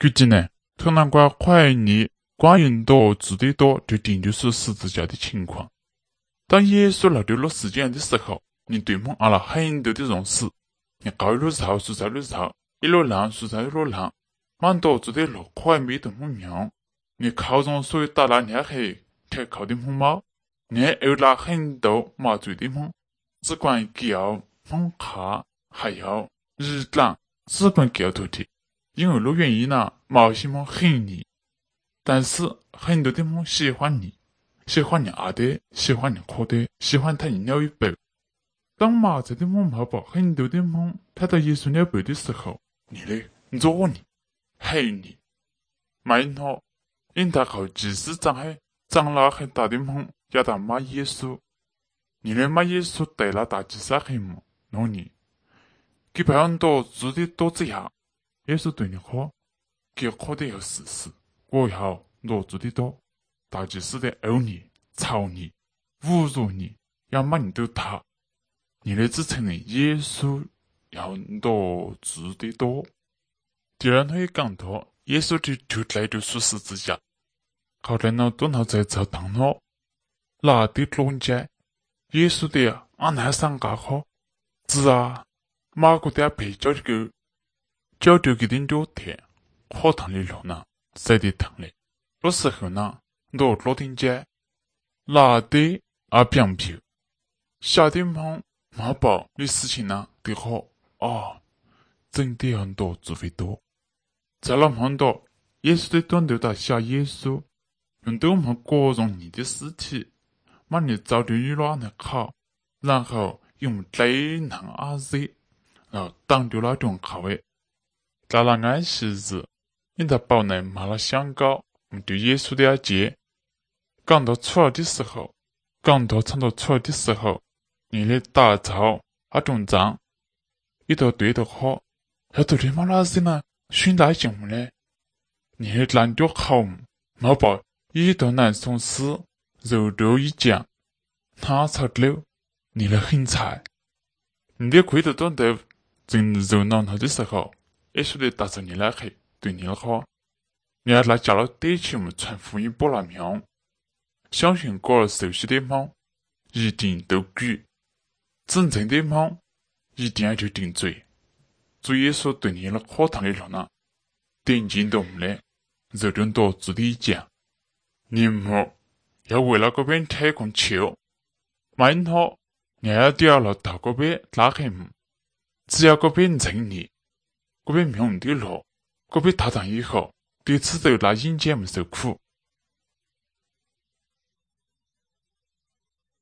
据今呢，特难怪怀疑关于多字的多，就定就是十字架的情况。当耶稣来到了世界上的时候，你对梦阿了很多的容事，你高一路潮，树在路潮，一路浪，树在一路浪，蛮多字的路快没得梦样。你靠中水打了你黑，贴靠的梦猫，你有了很多麻醉的梦，只管叫梦卡，还有日浪，只管叫头的。因为路原因呢，某些梦很腻，但是很多的梦喜欢你，喜欢你阿的，喜欢你哭的，喜欢他你尿一杯。当马仔的梦毛宝很多的梦他到耶稣尿杯的时候，你嘞，做你，黑你，买他，因他靠即使长了很大的梦，要他骂耶稣，你嘞骂耶稣对了大几十黑梦，那你，给排很多字的多之下。耶稣对你说，给哭的有事实，过后罗字的多，大祭司的殴你、吵你、侮辱你，要骂你都他，你的只承认耶稣要罗字的多。第二可以讲到，耶稣就来就属十字架，后来呢，多脑在教堂咯，拿的龙家，耶稣的安那上家好，是啊，马国的陪教这个。教丢给点多天，课堂里头呢，在的堂里，有时候呢，落点街，拿的啊变皮，小地方马宝的事情呢，的好哦，真的很多只会多，在那很多，耶稣的短头到小耶稣，用对我们各种你的尸体，把你早就遇了那烤，然后用最难阿热，然后挡掉那种口味。在那安息日，因他宝内买了香膏，对耶稣的节。讲到出来的时候，讲到唱到出来的时候，你的大潮啊中脏，一头对的好，要对你妈那些呢，训大项目呢，你的烂掉好，毛宝一头难送死，肉肉一讲，他操溜，你的很菜，你的亏得短的，正热闹闹的时候。耶稣的大着你来黑，对你好，你还来叫了对起我们传福音波拉苗，相信过了熟悉的梦，一定都举，真正的梦，一定要去顶罪。主耶稣对你了课堂里头呢，点进到我们的，热中多字的讲，你们要为了嗰边提供球，买好，你要掉了到嗰边拉黑门，只要嗰边认你。嗰边命的路，嗰边踏上以后，彼此都拿引荐们受苦。